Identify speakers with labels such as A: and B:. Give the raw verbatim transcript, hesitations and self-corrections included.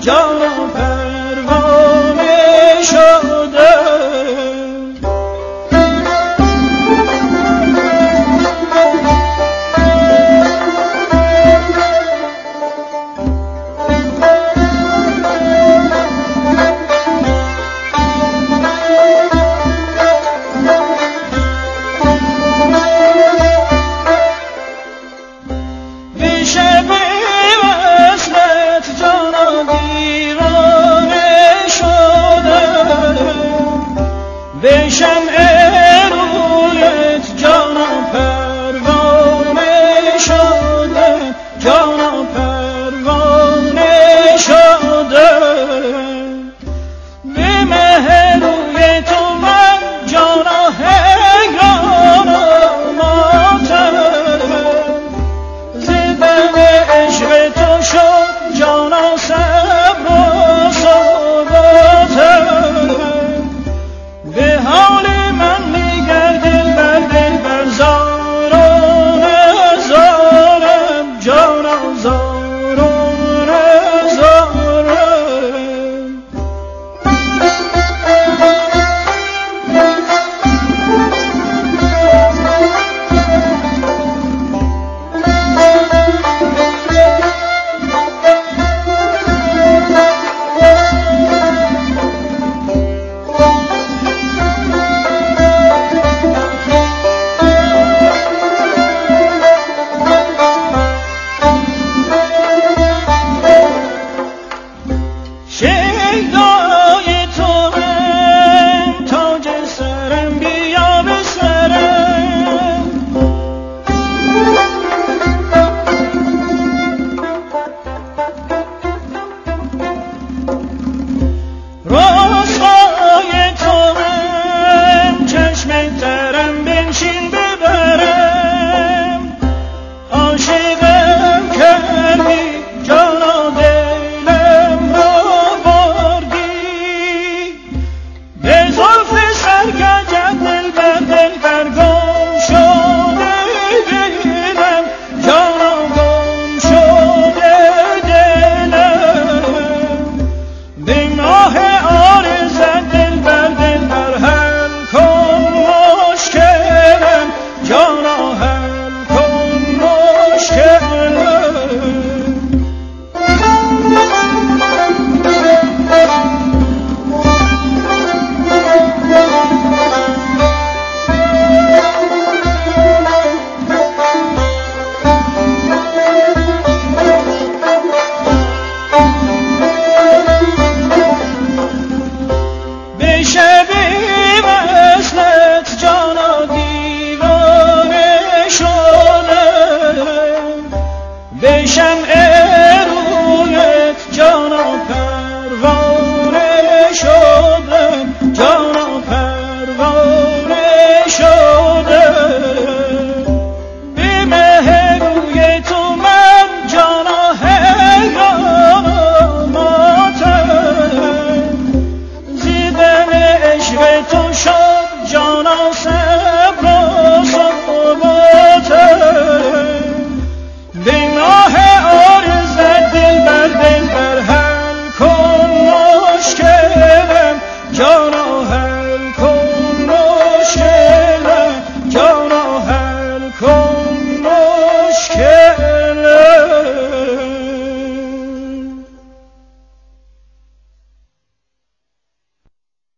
A: جان پروانه شده. به شمع رویت جانم پروانه شده، جانم پروانه شده. به مه روی تو من جانم حیرانم ماتم، زبان عشق تو شد جانم صبر و ثباتم. به حال من میگر دل بر دل بر زاران زارم، جانم زاران زارم. شیدای تو هم تاج سرم، بیا به سرم. راسای تو هم چشم ترم، بنشین ببرم. عاشقم کردی جانا دلم را بردی، به زلف سرکجت دل بر دل بر گم شده دلم، جانا گم شده دلم. به ماه عارضت دل بر دل بر حل کن مشکلم، جانا حل کن مشکلم. به شب وصلت جانا دیوانه شدم، به شمع رویت جانا پروانه شدم، جانا پروانه شدم. به مه روی تو من جانا حیرانم ماتم، زبان عشق تو شد جانا صبر و ثباتم. به ماه عارضت دل بر دل بر حل کن مشکلم، جانا حل